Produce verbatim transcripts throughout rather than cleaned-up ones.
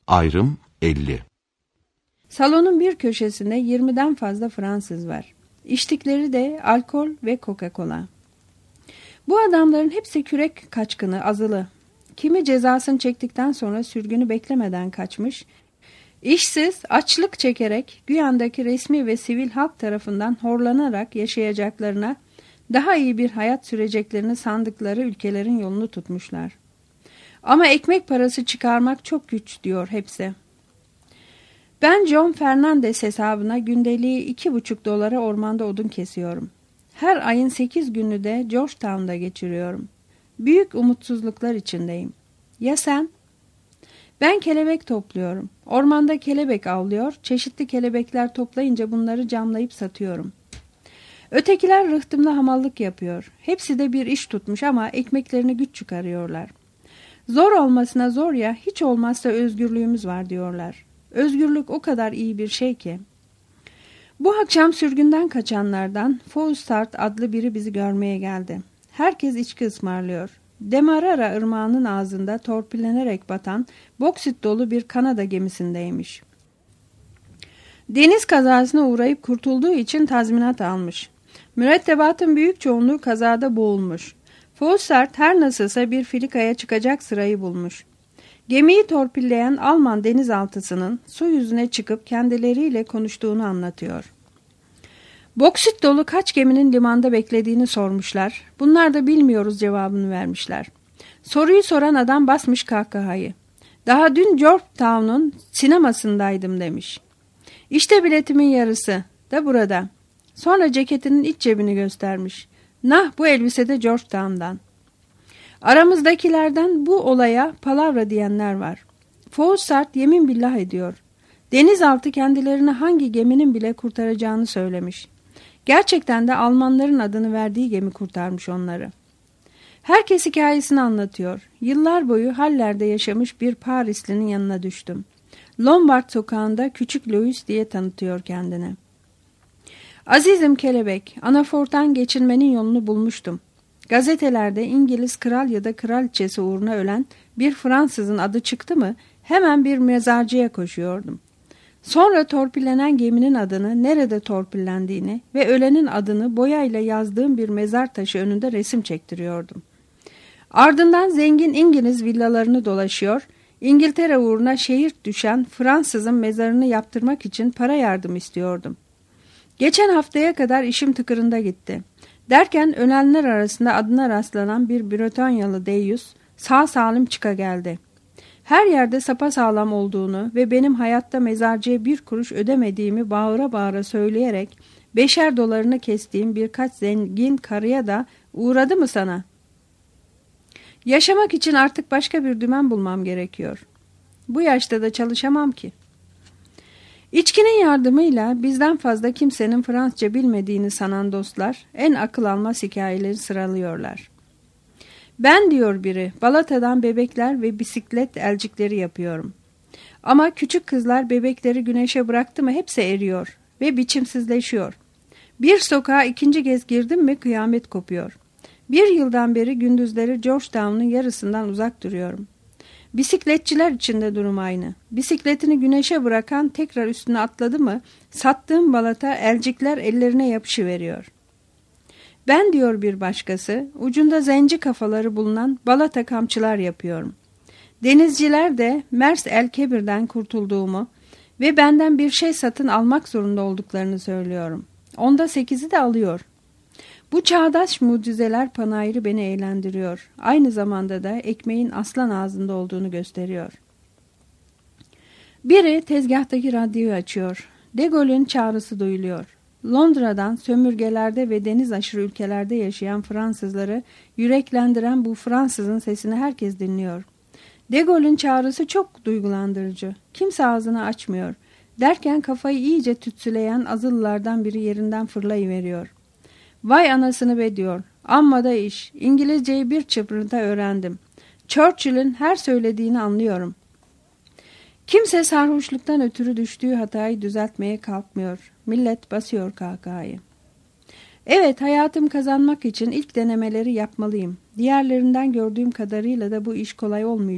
Ayrım elli. Salonun bir köşesinde yirmiden fazla Fransız var. İçtikleri de alkol ve Coca-Cola. Bu adamların hepsi kürek kaçkını, azılı. Kimi cezasını çektikten sonra sürgünü beklemeden kaçmış, işsiz, açlık çekerek güyandaki resmi ve sivil halk tarafından horlanarak yaşayacaklarına, daha iyi bir hayat süreceklerini sandıkları ülkelerin yolunu tutmuşlar. Ama ekmek parası çıkarmak çok güç diyor hepsi. Ben John Fernandez hesabına gündeliği iki buçuk dolara ormanda odun kesiyorum. Her ayın sekiz günü de Georgetown'da geçiriyorum. Büyük umutsuzluklar içindeyim. Ya sen? Ben kelebek topluyorum. Ormanda kelebek avlıyor, çeşitli kelebekler toplayınca bunları camlayıp satıyorum. Ötekiler rıhtımla hamallık yapıyor. Hepsi de bir iş tutmuş ama ekmeklerini güç çıkarıyorlar. Zor olmasına zor ya, hiç olmazsa özgürlüğümüz var diyorlar. Özgürlük o kadar iyi bir şey ki. Bu akşam sürgünden kaçanlardan Faustart adlı biri bizi görmeye geldi. Herkes içki ısmarlıyor. Demarara ırmağının ağzında torpillenerek batan boksit dolu bir Kanada gemisindeymiş. Deniz kazasına uğrayıp kurtulduğu için tazminat almış. Mürettebatın büyük çoğunluğu kazada boğulmuş. Faustart her nasılsa bir filikaya çıkacak sırayı bulmuş. Gemiyi torpilleyen Alman denizaltısının su yüzüne çıkıp kendileriyle konuştuğunu anlatıyor. Boksit dolu kaç geminin limanda beklediğini sormuşlar. Bunlar da bilmiyoruz cevabını vermişler. Soruyu soran adam basmış kahkahayı. Daha dün Georgetown'un sinemasındaydım demiş. İşte biletimin yarısı da burada. Sonra ceketinin iç cebini göstermiş. Nah, bu elbise de Georgetown'dan. Aramızdakilerden bu olaya palavra diyenler var. Faustart yemin billah ediyor. Denizaltı kendilerini hangi geminin bile kurtaracağını söylemiş. Gerçekten de Almanların adını verdiği gemi kurtarmış onları. Herkes hikayesini anlatıyor. Yıllar boyu Haller'de yaşamış bir Parislinin yanına düştüm. Lombard sokağında Küçük Louis diye tanıtıyor kendini. Azizim kelebek, anafortan geçinmenin yolunu bulmuştum. Gazetelerde İngiliz kral ya da kraliçesi uğruna ölen bir Fransızın adı çıktı mı hemen bir mezarcıya koşuyordum. Sonra torpillenen geminin adını, nerede torpillendiğini ve ölenin adını boyayla yazdığım bir mezar taşı önünde resim çektiriyordum. Ardından zengin İngiliz villalarını dolaşıyor, İngiltere uğruna şehir düşen Fransızın mezarını yaptırmak için para yardım istiyordum. Geçen haftaya kadar işim tıkırında gitti. Derken ölenler arasında adına rastlanan bir Bretonyalı deyyus sağ salim çıka geldi. Her yerde sapasağlam olduğunu ve benim hayatta mezarcıya bir kuruş ödemediğimi bağıra bağıra söyleyerek beşer dolarını kestiğim birkaç zengin karıya da uğradı mı sana? Yaşamak için artık başka bir dümen bulmam gerekiyor. Bu yaşta da çalışamam ki. İçkinin yardımıyla bizden fazla kimsenin Fransızca bilmediğini sanan dostlar en akıl almaz hikayeleri sıralıyorlar. Ben diyor biri, balatadan bebekler ve bisiklet elcikleri yapıyorum. Ama küçük kızlar bebekleri güneşe bıraktı mı hepsi eriyor ve biçimsizleşiyor. Bir sokağa ikinci kez girdim mi kıyamet kopuyor. Bir yıldan beri gündüzleri Georgetown'un yarısından uzak duruyorum. Bisikletçiler için de durum aynı. Bisikletini güneşe bırakan tekrar üstüne atladı mı sattığım balata elcikler ellerine yapışıveriyor. Ben diyor bir başkası ucunda zenci kafaları bulunan balata kamçılar yapıyorum. Denizciler de Mers El Kebir'den kurtulduğumu ve benden bir şey satın almak zorunda olduklarını söylüyorum. Onda sekizi de alıyor. Bu çağdaş mucizeler panayırı beni eğlendiriyor. Aynı zamanda da ekmeğin aslan ağzında olduğunu gösteriyor. Biri tezgahtaki radyoyu açıyor. De Gaulle'ün çağrısı duyuluyor. Londra'dan sömürgelerde ve deniz aşırı ülkelerde yaşayan Fransızları yüreklendiren bu Fransızın sesini herkes dinliyor. De Gaulle'ün çağrısı çok duygulandırıcı. Kimse ağzını açmıyor. Derken kafayı iyice tütsüleyen azılılardan biri yerinden fırlayıveriyor. Vay anasını be diyor. Amma da iş. İngilizceyi bir çıpırda öğrendim. Churchill'in her söylediğini anlıyorum. Kimse sarhoşluktan ötürü düştüğü hatayı düzeltmeye kalkmıyor. Millet basıyor kahkahayı. Evet, hayatım kazanmak için ilk denemeleri yapmalıyım. Diğerlerinden gördüğüm kadarıyla da bu iş kolay olmayacak.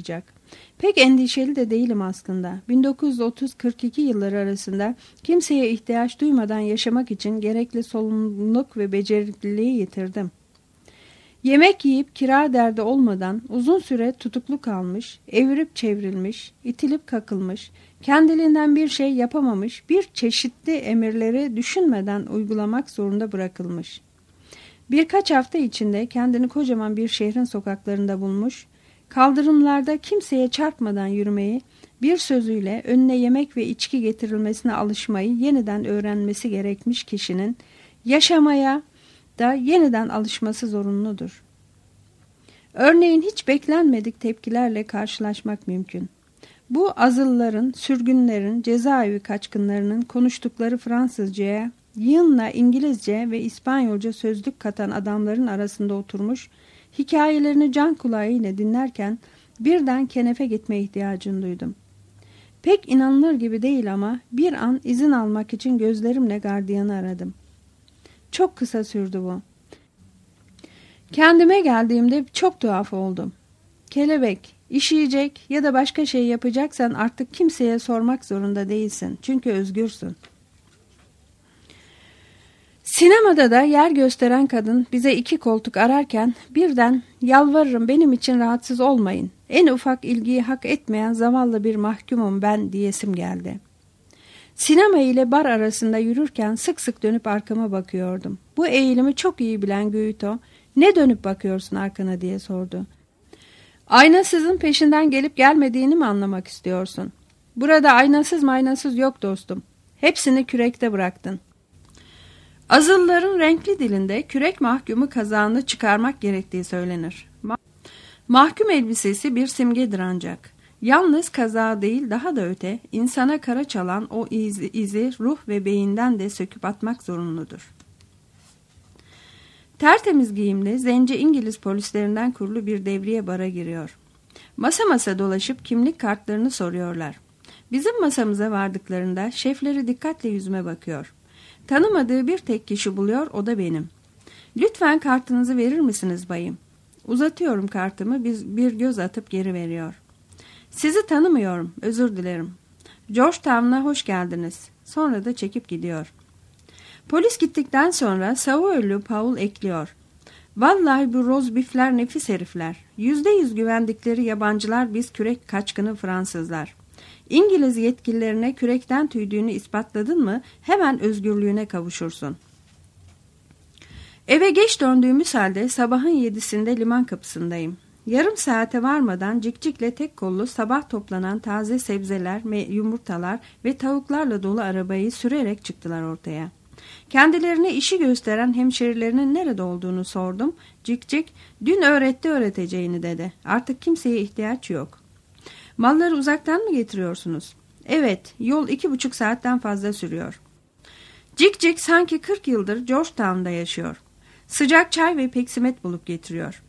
Pek endişeli de değilim aslında. bin dokuz yüz otuz kırk iki yılları arasında kimseye ihtiyaç duymadan yaşamak için gerekli sorumluluk ve becerikliliği yitirdim. Yemek yiyip kira derdi olmadan uzun süre tutuklu kalmış, evirip çevrilmiş, itilip kakılmış, kendiliğinden bir şey yapamamış, bir çeşitli emirleri düşünmeden uygulamak zorunda bırakılmış. Birkaç hafta içinde kendini kocaman bir şehrin sokaklarında bulmuş, kaldırımlarda kimseye çarpmadan yürümeyi, bir sözüyle önüne yemek ve içki getirilmesine alışmayı yeniden öğrenmesi gerekmiş kişinin yaşamaya da yeniden alışması zorunludur. Örneğin hiç beklenmedik tepkilerle karşılaşmak mümkün. Bu azılların, sürgünlerin, cezaevi kaçkınlarının konuştukları Fransızcaya, yığınla İngilizce ve İspanyolca sözlük katan adamların arasında oturmuş, hikayelerini can kulağıyla dinlerken birden kenefe gitme ihtiyacını duydum. Pek inanılır gibi değil ama bir an izin almak için gözlerimle gardiyanı aradım. Çok kısa sürdü bu. Kendime geldiğimde çok tuhaf oldum. Kelebek, işeyecek ya da başka şey yapacaksan artık kimseye sormak zorunda değilsin. Çünkü özgürsün. Sinemada da yer gösteren kadın bize iki koltuk ararken birden yalvarırım benim için rahatsız olmayın. En ufak ilgiyi hak etmeyen zavallı bir mahkumum ben diyesim geldi. Sinema ile bar arasında yürürken sık sık dönüp arkama bakıyordum. Bu eğilimi çok iyi bilen Guito, "Ne dönüp bakıyorsun arkana?" diye sordu. "Aynasızın peşinden gelip gelmediğini mi anlamak istiyorsun? Burada aynasız maynasız yok dostum. Hepsini kürekte bıraktın." Azılların renkli dilinde kürek mahkumu kazağını çıkarmak gerektiği söylenir. Mahkum elbisesi bir simgedir ancak. Yalnız kazağı değil daha da öte, insana kara çalan o izi, izi ruh ve beyinden de söküp atmak zorunludur. Tertemiz giyimli, zenci İngiliz polislerinden kurulu bir devriye bara giriyor. Masa masa dolaşıp kimlik kartlarını soruyorlar. Bizim masamıza vardıklarında şefleri dikkatle yüzüme bakıyor. Tanımadığı bir tek kişi buluyor, o da benim. "Lütfen kartınızı verir misiniz bayım?" Uzatıyorum kartımı, bir göz atıp geri veriyor. "Sizi tanımıyorum, özür dilerim. Georgetown'a hoş geldiniz." Sonra da çekip gidiyor. Polis gittikten sonra Savoylu Paul ekliyor. "Vallahi bu rozbifler nefis herifler. Yüzde yüz güvendikleri yabancılar biz kürek kaçkını Fransızlar. İngiliz yetkililerine kürekten tüydüğünü ispatladın mı hemen özgürlüğüne kavuşursun." Eve geç döndüğümüz halde sabahın yedisinde liman kapısındayım. Yarım saate varmadan Cikcik'le tek kollu sabah toplanan taze sebzeler, yumurtalar ve tavuklarla dolu arabayı sürerek çıktılar ortaya. Kendilerine işi gösteren hemşerilerinin nerede olduğunu sordum. Cikcik, "Dün öğretti öğreteceğini" dedi. "Artık kimseye ihtiyaç yok." "Malları uzaktan mı getiriyorsunuz?" "Evet, yol iki buçuk saatten fazla sürüyor." Cikcik sanki kırk yıldır Georgetown'da yaşıyor. Sıcak çay ve peksimet bulup getiriyor.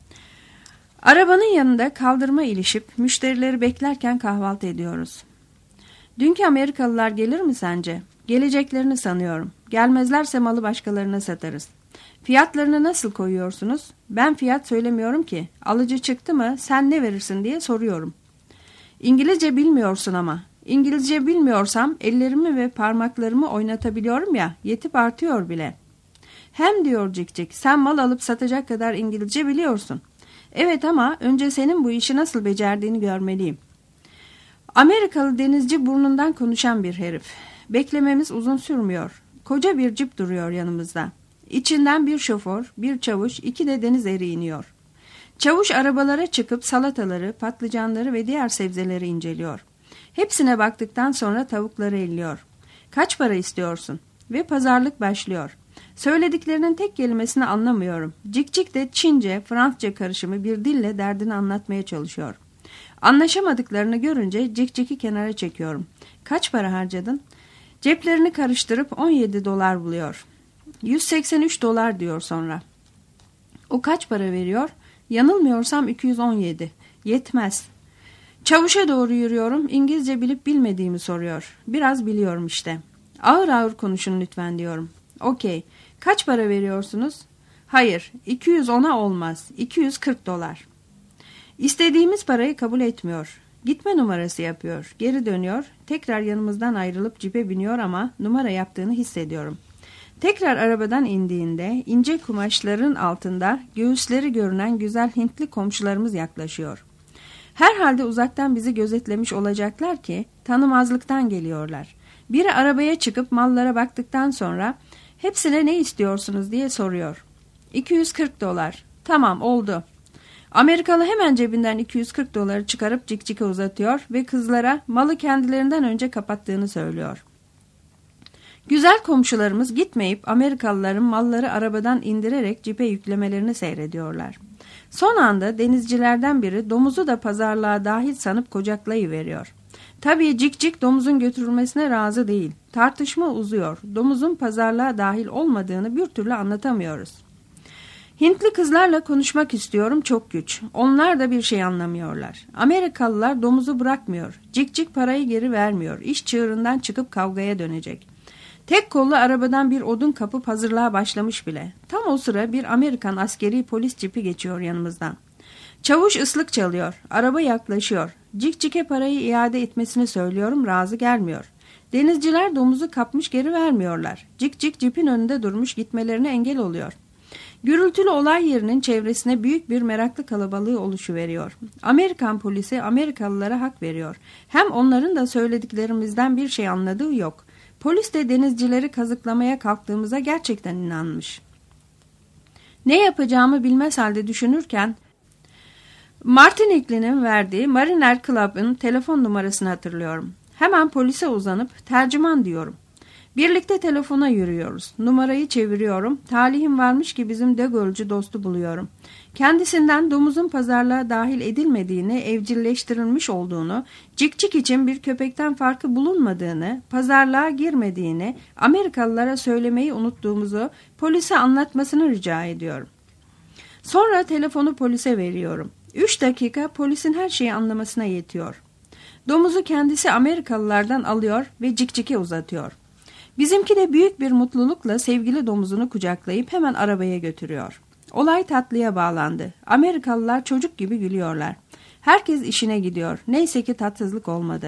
Arabanın yanında kaldırıma ilişip müşterileri beklerken kahvaltı ediyoruz. "Dünkü Amerikalılar gelir mi sence?" "Geleceklerini sanıyorum. Gelmezlerse malı başkalarına satarız." "Fiyatlarını nasıl koyuyorsunuz?" "Ben fiyat söylemiyorum ki. Alıcı çıktı mı sen ne verirsin diye soruyorum." "İngilizce bilmiyorsun ama." "İngilizce bilmiyorsam ellerimi ve parmaklarımı oynatabiliyorum ya, yetip artıyor bile." "Hem," diyor Cikcik, "sen mal alıp satacak kadar İngilizce biliyorsun." "Evet ama önce senin bu işi nasıl becerdiğini görmeliyim." Amerikalı denizci burnundan konuşan bir herif. Beklememiz uzun sürmüyor. Koca bir cip duruyor yanımızda. İçinden bir şoför, bir çavuş, iki de deniz eri iniyor. Çavuş arabalara çıkıp salataları, patlıcanları ve diğer sebzeleri inceliyor. Hepsine baktıktan sonra tavukları elliyor. "Kaç para istiyorsun?" Ve pazarlık başlıyor. Söylediklerinin tek kelimesini anlamıyorum. Cikcik de Çince, Fransızca karışımı bir dille derdini anlatmaya çalışıyor. Anlaşamadıklarını görünce Cikcik'i kenara çekiyorum. "Kaç para harcadın?" Ceplerini karıştırıp on yedi dolar buluyor. yüz seksen üç dolar diyor sonra. "O kaç para veriyor?" "Yanılmıyorsam iki yüz on yedi. Yetmez." Çavuşa doğru yürüyorum. İngilizce bilip bilmediğimi soruyor. "Biraz biliyorum işte." "Ağır ağır konuşun lütfen," diyorum. "Okey. Kaç para veriyorsunuz?" "Hayır, iki yüz ona olmaz. iki yüz kırk dolar." İstediğimiz parayı kabul etmiyor. Gitme numarası yapıyor. Geri dönüyor. Tekrar yanımızdan ayrılıp cipe biniyor ama numara yaptığını hissediyorum. Tekrar arabadan indiğinde ince kumaşların altında göğüsleri görünen güzel Hintli komşularımız yaklaşıyor. Herhalde uzaktan bizi gözetlemiş olacaklar ki tanımazlıktan geliyorlar. Biri arabaya çıkıp mallara baktıktan sonra hepsine ne istiyorsunuz diye soruyor. iki yüz kırk dolar. Tamam, oldu. Amerikalı hemen cebinden iki yüz kırk doları çıkarıp Cikcik'e uzatıyor ve kızlara malı kendilerinden önce kapattığını söylüyor. Güzel komşularımız gitmeyip Amerikalıların malları arabadan indirerek cipe yüklemelerini seyrediyorlar. Son anda denizcilerden biri domuzu da pazarlığa dahil sanıp kocaklayıveriyor. Tabii Cikcik domuzun götürülmesine razı değil. Tartışma uzuyor. Domuzun pazarlığa dahil olmadığını bir türlü anlatamıyoruz. Hintli kızlarla konuşmak istiyorum, çok güç. Onlar da bir şey anlamıyorlar. Amerikalılar domuzu bırakmıyor. Cikcik parayı geri vermiyor. İş çığırından çıkıp kavgaya dönecek. Tek kollu arabadan bir odun kapıp hazırlığa başlamış bile. Tam o sıra bir Amerikan askeri polis cipi geçiyor yanımızdan. Çavuş ıslık çalıyor. Araba yaklaşıyor. Cikcik'e parayı iade etmesini söylüyorum, razı gelmiyor. Denizciler domuzu kapmış geri vermiyorlar. Cikcik cipin önünde durmuş, gitmelerine engel oluyor. Gürültülü olay yerinin çevresine büyük bir meraklı kalabalığı oluşuveriyor. Amerikan polisi Amerikalılara hak veriyor. Hem onların da söylediklerimizden bir şey anladığı yok. Polis de denizcileri kazıklamaya kalktığımıza gerçekten inanmış. Ne yapacağımı bilmez halde düşünürken Martinikli'nin verdiği Mariner Club'ın telefon numarasını hatırlıyorum. Hemen polise uzanıp tercüman diyorum. Birlikte telefona yürüyoruz. Numarayı çeviriyorum. Talihim varmış ki bizim De Gaulle'cu dostu buluyorum. Kendisinden domuzun pazarlığa dahil edilmediğini, evcilleştirilmiş olduğunu, Cikcik için bir köpekten farkı bulunmadığını, pazarlığa girmediğini, Amerikalılara söylemeyi unuttuğumuzu polise anlatmasını rica ediyorum. Sonra telefonu polise veriyorum. Üç dakika polisin her şeyi anlamasına yetiyor. Domuzu kendisi Amerikalılardan alıyor ve Cikcik'e uzatıyor. Bizimki de büyük bir mutlulukla sevgili domuzunu kucaklayıp hemen arabaya götürüyor. Olay tatlıya bağlandı. Amerikalılar çocuk gibi gülüyorlar. Herkes işine gidiyor. Neyse ki tatsızlık olmadı.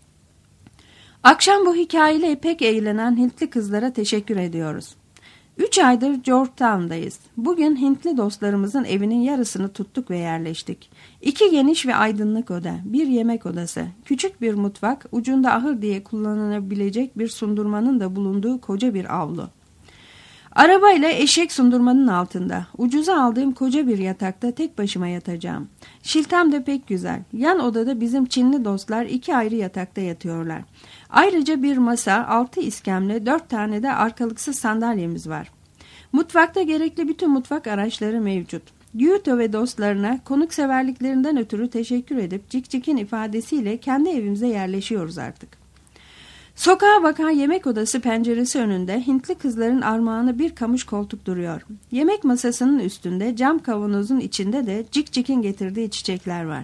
Akşam bu hikayeyle pek eğlenen Hintli kızlara teşekkür ediyoruz. Üç aydır Georgetown'dayız. Bugün Hintli dostlarımızın evinin yarısını tuttuk ve yerleştik. İki geniş ve aydınlık oda, bir yemek odası, küçük bir mutfak, ucunda ahır diye kullanılabilecek bir sundurmanın da bulunduğu koca bir avlu. Arabayla eşek sundurmanın altında, ucuza aldığım koca bir yatakta tek başıma yatacağım. Şiltem de pek güzel. Yan odada bizim Çinli dostlar iki ayrı yatakta yatıyorlar. Ayrıca bir masa, altı iskemle, dört tane de arkalıksız sandalyemiz var. Mutfakta gerekli bütün mutfak araçları mevcut. Gyuto ve dostlarına konukseverliklerinden ötürü teşekkür edip Cikcik'in ifadesiyle kendi evimize yerleşiyoruz artık. Sokağa bakan yemek odası penceresi önünde Hintli kızların armağanı bir kamış koltuk duruyor. Yemek masasının üstünde cam kavanozun içinde de Cikcik'in getirdiği çiçekler var.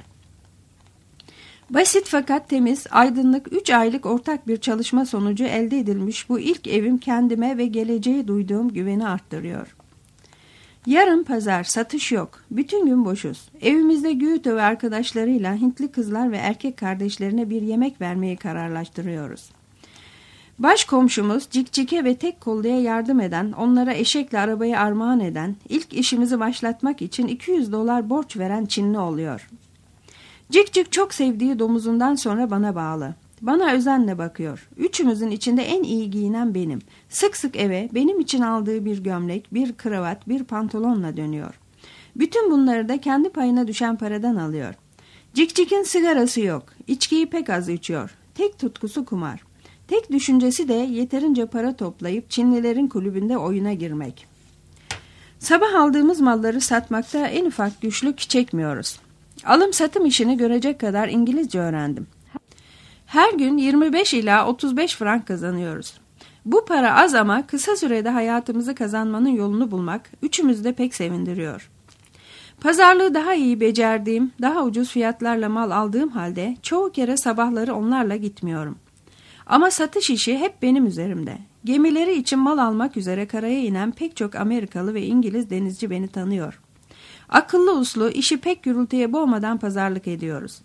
Basit fakat temiz, aydınlık, üç aylık ortak bir çalışma sonucu elde edilmiş bu ilk evim kendime ve geleceğe duyduğum güveni arttırıyor. Yarın pazar, satış yok. Bütün gün boşuz. Evimizde Gyuto ve arkadaşlarıyla Hintli kızlar ve erkek kardeşlerine bir yemek vermeyi kararlaştırıyoruz. Baş komşumuz Cikcik'e ve tek kolluya yardım eden, onlara eşekle arabayı armağan eden, ilk işimizi başlatmak için iki yüz dolar borç veren Çinli oluyor. Cikcik çok sevdiği domuzundan sonra bana bağlı. Bana özenle bakıyor. Üçümüzün içinde en iyi giyinen benim. Sık sık eve benim için aldığı bir gömlek, bir kravat, bir pantolonla dönüyor. Bütün bunları da kendi payına düşen paradan alıyor. Cikcik'in sigarası yok. İçkiyi pek az içiyor. Tek tutkusu kumar. Tek düşüncesi de yeterince para toplayıp Çinlilerin kulübünde oyuna girmek. Sabah aldığımız malları satmakta en ufak güçlük çekmiyoruz. Alım satım işini görecek kadar İngilizce öğrendim. Her gün yirmi beş ila otuz beş frank kazanıyoruz. Bu para az ama kısa sürede hayatımızı kazanmanın yolunu bulmak üçümüzü de pek sevindiriyor. Pazarlığı daha iyi becerdiğim, daha ucuz fiyatlarla mal aldığım halde çoğu kere sabahları onlarla gitmiyorum. Ama satış işi hep benim üzerimde. Gemileri için mal almak üzere karaya inen pek çok Amerikalı ve İngiliz denizci beni tanıyor. Akıllı uslu işi pek gürültüye boğmadan pazarlık ediyoruz.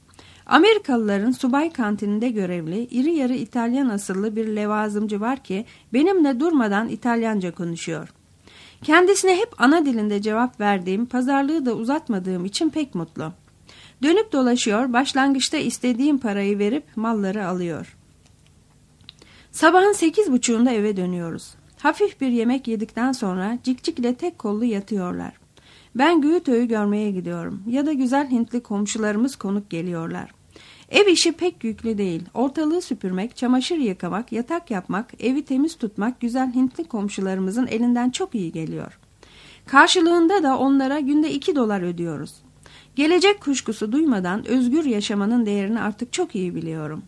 Amerikalıların subay kantininde görevli iri yarı İtalyan asıllı bir levazımcı var ki benimle durmadan İtalyanca konuşuyor. Kendisine hep ana dilinde cevap verdiğim, pazarlığı da uzatmadığım için pek mutlu. Dönüp dolaşıyor, başlangıçta istediğim parayı verip malları alıyor. Sabahın sekiz buçuğunda eve dönüyoruz. Hafif bir yemek yedikten sonra Cikcik ile tek kollu yatıyorlar. Ben Güğütö'yü görmeye gidiyorum ya da güzel Hintli komşularımız konuk geliyorlar. Ev işi pek yüklü değil. Ortalığı süpürmek, çamaşır yıkamak, yatak yapmak, evi temiz tutmak güzel Hintli komşularımızın elinden çok iyi geliyor. Karşılığında da onlara günde iki dolar ödüyoruz. Gelecek kuşkusu duymadan özgür yaşamanın değerini artık çok iyi biliyorum.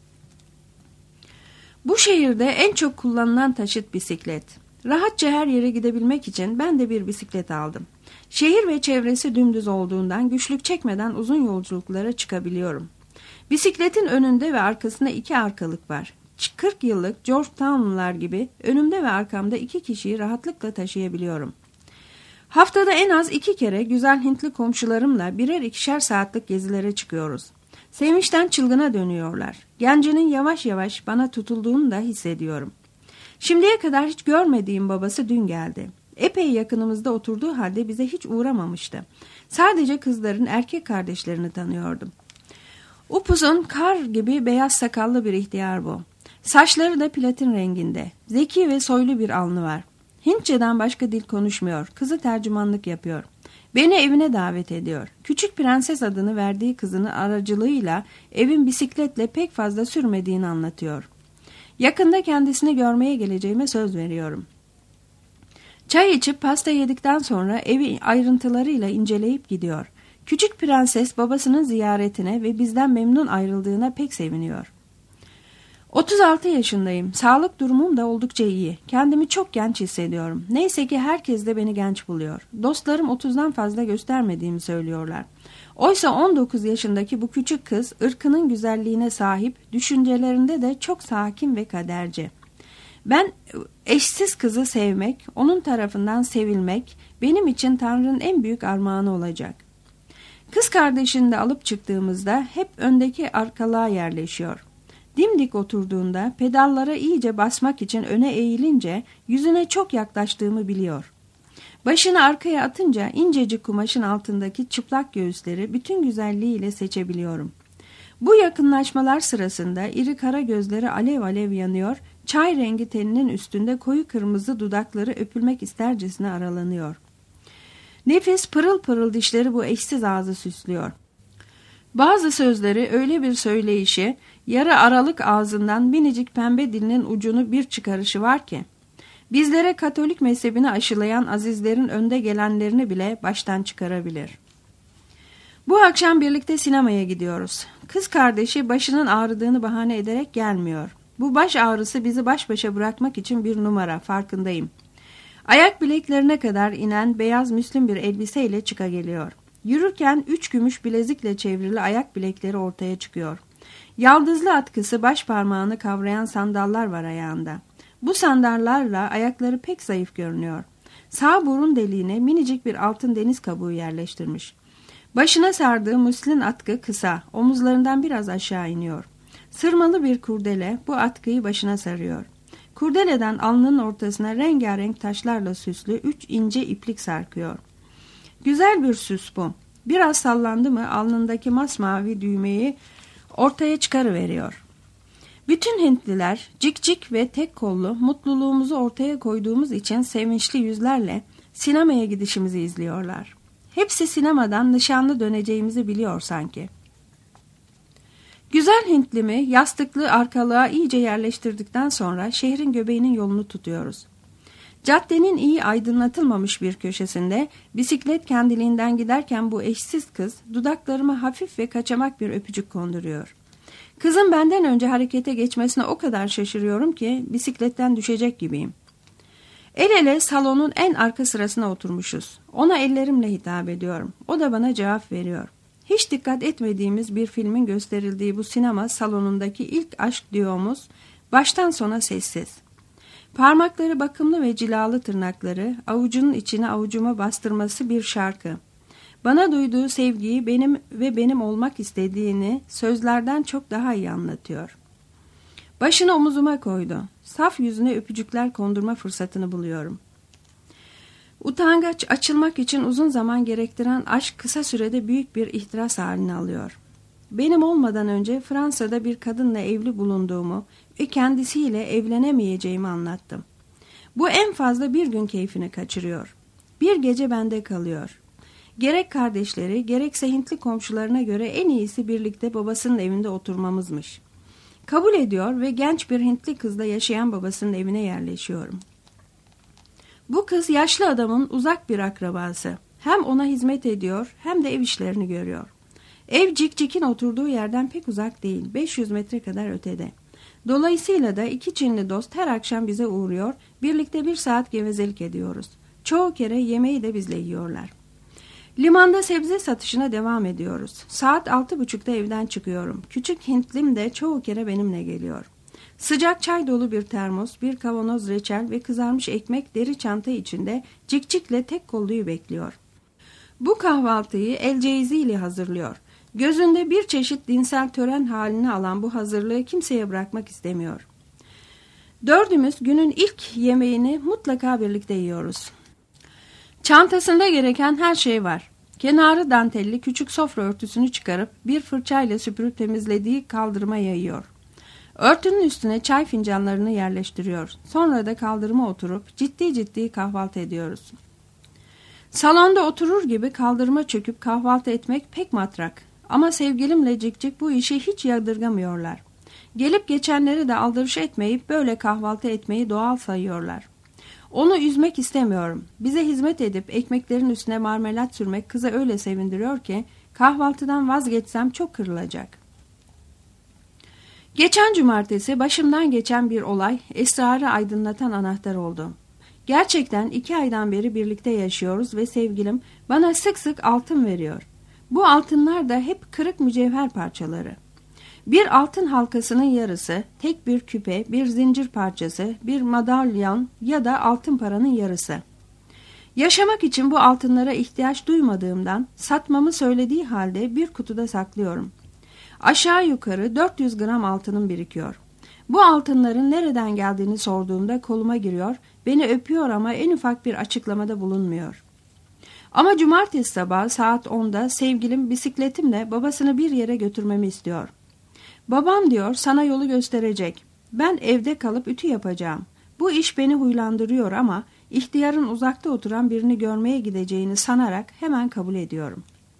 Bu şehirde en çok kullanılan taşıt bisiklet. Rahatça her yere gidebilmek için ben de bir bisiklet aldım. Şehir ve çevresi dümdüz olduğundan güçlük çekmeden uzun yolculuklara çıkabiliyorum. Bisikletin önünde ve arkasında iki arkalık var. kırk yıllık Georgetown'lular gibi önümde ve arkamda iki kişiyi rahatlıkla taşıyabiliyorum. Haftada en az iki kere güzel Hintli komşularımla birer ikişer saatlik gezilere çıkıyoruz. Sevinçten çılgına dönüyorlar. Gencinin yavaş yavaş bana tutulduğunu da hissediyorum. Şimdiye kadar hiç görmediğim babası dün geldi. Epey yakınımızda oturduğu halde bize hiç uğramamıştı. Sadece kızların erkek kardeşlerini tanıyordum. Upuzun kar gibi beyaz sakallı bir ihtiyar bu. Saçları da platin renginde. Zeki ve soylu bir alnı var. Hintçeden başka dil konuşmuyor. Kızı tercümanlık yapıyor. Beni evine davet ediyor. Küçük Prenses adını verdiği kızının aracılığıyla evin bisikletle pek fazla sürmediğini anlatıyor. Yakında kendisini görmeye geleceğime söz veriyorum. Çay içip pasta yedikten sonra evi ayrıntılarıyla inceleyip gidiyor. Küçük Prenses babasının ziyaretine ve bizden memnun ayrıldığına pek seviniyor. otuz altı yaşındayım. Sağlık durumum da oldukça iyi. Kendimi çok genç hissediyorum. Neyse ki herkes de beni genç buluyor. Dostlarım otuzdan fazla göstermediğimi söylüyorlar. Oysa on dokuz yaşındaki bu küçük kız ırkının güzelliğine sahip, düşüncelerinde de çok sakin ve kaderci. Ben eşsiz kızı sevmek, onun tarafından sevilmek benim için Tanrı'nın en büyük armağanı olacak. Kız kardeşini de alıp çıktığımızda hep öndeki arkalığa yerleşiyor. Dimdik oturduğunda pedallara iyice basmak için öne eğilince yüzüne çok yaklaştığımı biliyor. Başını arkaya atınca incecik kumaşın altındaki çıplak göğüsleri bütün güzelliğiyle seçebiliyorum. Bu yakınlaşmalar sırasında iri kara gözleri alev alev yanıyor, çay rengi teninin üstünde koyu kırmızı dudakları öpülmek istercesine aralanıyor. Nefis pırıl pırıl dişleri bu eşsiz ağzı süslüyor. Bazı sözleri öyle bir söyleyişi, yarı aralık ağzından minicik pembe dilinin ucunu bir çıkarışı var ki, bizlere Katolik mezhebini aşılayan azizlerin önde gelenlerini bile baştan çıkarabilir. Bu akşam birlikte sinemaya gidiyoruz. Kız kardeşi başının ağrıdığını bahane ederek gelmiyor. Bu baş ağrısı bizi baş başa bırakmak için bir numara, farkındayım. Ayak bileklerine kadar inen beyaz müslin bir elbiseyle çıka geliyor. Yürürken üç gümüş bilezikle çevrili ayak bilekleri ortaya çıkıyor. Yaldızlı atkısı baş parmağını kavrayan sandallar var ayağında. Bu sandallarla ayakları pek zayıf görünüyor. Sağ burun deliğine minicik bir altın deniz kabuğu yerleştirmiş. Başına sardığı muslin atkı kısa, omuzlarından biraz aşağı iniyor. Sırmalı bir kurdele bu atkıyı başına sarıyor. Kurdeleden alnının ortasına rengarenk taşlarla süslü üç ince iplik sarkıyor. Güzel bir süs bu. Biraz sallandı mı alnındaki masmavi düğmeyi ortaya çıkarıveriyor. Bütün Hintliler Cikcik ve tek kollu mutluluğumuzu ortaya koyduğumuz için sevinçli yüzlerle sinemaya gidişimizi izliyorlar. Hepsi sinemadan nişanlı döneceğimizi biliyor sanki. Güzel Hintlimi yastıklı arkalığa iyice yerleştirdikten sonra şehrin göbeğinin yolunu tutuyoruz. Caddenin iyi aydınlatılmamış bir köşesinde bisiklet kendiliğinden giderken bu eşsiz kız dudaklarıma hafif ve kaçamak bir öpücük konduruyor. Kızın benden önce harekete geçmesine o kadar şaşırıyorum ki bisikletten düşecek gibiyim. El ele salonun en arka sırasına oturmuşuz. Ona ellerimle hitap ediyorum. O da bana cevap veriyor. Hiç dikkat etmediğimiz bir filmin gösterildiği bu sinema salonundaki ilk aşk diyomuz baştan sona sessiz. Parmakları bakımlı ve cilalı tırnakları, avucunun içine avucuma bastırması bir şarkı. bana duyduğu sevgiyi benim ve benim olmak istediğini sözlerden çok daha iyi anlatıyor. Başını omuzuma koydu. Saf yüzüne öpücükler kondurma fırsatını buluyorum. Utangaç, açılmak için uzun zaman gerektiren aşk kısa sürede büyük bir ihtiras halini alıyor. Benim olmadan önce Fransa'da bir kadınla evli bulunduğumu ve kendisiyle evlenemeyeceğimi anlattım. Bu en fazla bir gün keyfini kaçırıyor. Bir gece bende kalıyor. Gerek kardeşleri, gerekse Hintli komşularına göre en iyisi birlikte babasının evinde oturmamızmış. Kabul ediyor ve genç bir Hintli kızla yaşayan babasının evine yerleşiyorum. Bu kız yaşlı adamın uzak bir akrabası. Hem ona hizmet ediyor hem de ev işlerini görüyor. Ev Cikcik'in oturduğu yerden pek uzak değil, beş yüz metre kadar ötede. Dolayısıyla da iki Çinli dost her akşam bize uğruyor, birlikte bir saat gevezelik ediyoruz. Çoğu kere yemeği de bizle yiyorlar. Limanda sebze satışına devam ediyoruz. Saat altı buçukta evden çıkıyorum. Küçük Hintlim de çoğu kere benimle geliyor. Sıcak çay dolu bir termos, bir kavanoz reçel ve kızarmış ekmek deri çanta içinde Cikcik'le tek kolluyu bekliyor. Bu kahvaltıyı el ceiziyle hazırlıyor. Gözünde bir çeşit dinsel tören halini alan bu hazırlığı kimseye bırakmak istemiyor. Dördümüz günün ilk yemeğini mutlaka birlikte yiyoruz. Çantasında gereken her şey var. Kenarı dantelli küçük sofra örtüsünü çıkarıp bir fırçayla süpürüp temizlediği kaldırıma yayıyor. Örtünün üstüne çay fincanlarını yerleştiriyor. Sonra da kaldırıma oturup ciddi ciddi kahvaltı ediyoruz. Salonda oturur gibi kaldırıma çöküp kahvaltı etmek pek matrak. Ama sevgilimle Cikcik bu işi hiç yadırgamıyorlar. Gelip geçenleri de aldırış etmeyip böyle kahvaltı etmeyi doğal sayıyorlar. Onu üzmek istemiyorum. Bize hizmet edip ekmeklerin üstüne marmelat sürmek kıza öyle sevindiriyor ki kahvaltıdan vazgeçsem çok kırılacak. Geçen cumartesi başımdan geçen bir olay esrarı aydınlatan anahtar oldu. Gerçekten iki aydan beri birlikte yaşıyoruz ve sevgilim bana sık sık altın veriyor. Bu altınlar da hep kırık mücevher parçaları. Bir altın halkasının yarısı, tek bir küpe, bir zincir parçası, bir madalyon ya da altın paranın yarısı. Yaşamak için bu altınlara ihtiyaç duymadığımdan satmamı söylediği halde bir kutuda saklıyorum. Aşağı yukarı dört yüz gram altınım birikiyor. Bu altınların nereden geldiğini sorduğumda koluma giriyor, beni öpüyor ama en ufak bir açıklamada bulunmuyor. Ama cumartesi sabahı saat onda sevgilim bisikletimle babasını bir yere götürmemi istiyor. Babam diyor sana yolu gösterecek. Ben evde kalıp ütü yapacağım. Bu iş beni huylandırıyor ama ihtiyarın uzakta oturan birini görmeye gideceğini sanarak hemen kabul ediyorum.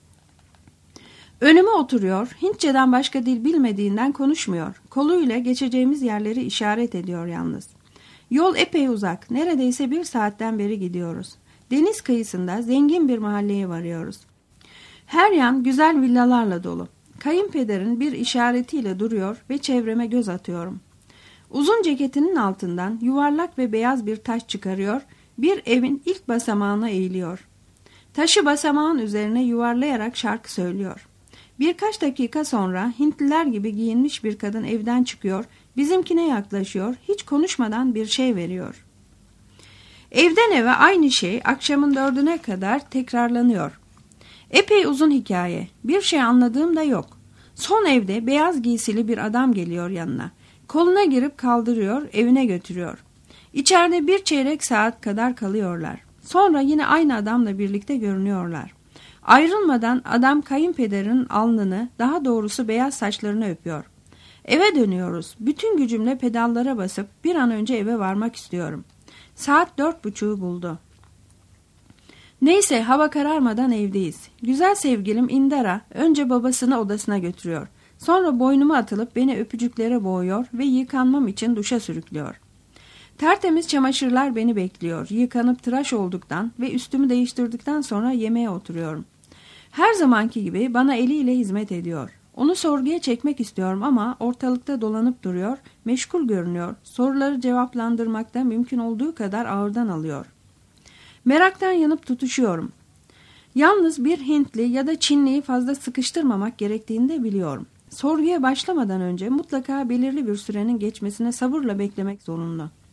Önüme oturuyor, Hintçeden başka dil bilmediğinden konuşmuyor. Koluyla geçeceğimiz yerleri işaret ediyor yalnız. Yol epey uzak, neredeyse bir saatten beri gidiyoruz. Deniz kıyısında zengin bir mahalleye varıyoruz. Her yan güzel villalarla dolu. Kayınpederin bir işaretiyle duruyor ve çevreme göz atıyorum. Uzun ceketinin altından yuvarlak ve beyaz bir taş çıkarıyor, bir evin ilk basamağına eğiliyor. Taşı basamağın üzerine yuvarlayarak şarkı söylüyor. Birkaç dakika sonra Hintliler gibi giyinmiş bir kadın evden çıkıyor, bizimkine yaklaşıyor, hiç konuşmadan bir şey veriyor. Evden eve aynı şey akşamın dördüne kadar tekrarlanıyor. Epey uzun hikaye, bir şey anladığım da yok. Son evde beyaz giysili bir adam geliyor yanına. Koluna girip kaldırıyor, evine götürüyor. İçeride bir çeyrek saat kadar kalıyorlar. Sonra yine aynı adamla birlikte görünüyorlar. Ayrılmadan adam kayınpederin alnını, daha doğrusu beyaz saçlarını öpüyor. Eve dönüyoruz. Bütün gücümle pedallara basıp bir an önce eve varmak istiyorum. Saat dört buçuğu buldu. Neyse hava kararmadan evdeyiz. Güzel sevgilim Indara önce babasını odasına götürüyor. Sonra boynuma atılıp beni öpücüklere boğuyor ve yıkanmam için duşa sürüklüyor. Tertemiz çamaşırlar beni bekliyor. Yıkanıp tıraş olduktan ve üstümü değiştirdikten sonra yemeğe oturuyorum. Her zamanki gibi bana eliyle hizmet ediyor. Onu sorguya çekmek istiyorum ama ortalıkta dolanıp duruyor, meşgul görünüyor. Soruları cevaplandırmakta mümkün olduğu kadar ağırdan alıyor. Meraktan yanıp tutuşuyorum. Yalnız bir Hintli ya da Çinliyi fazla sıkıştırmamak gerektiğini de biliyorum. Sorguya başlamadan önce mutlaka belirli bir sürenin geçmesine sabırla beklemek zorunda.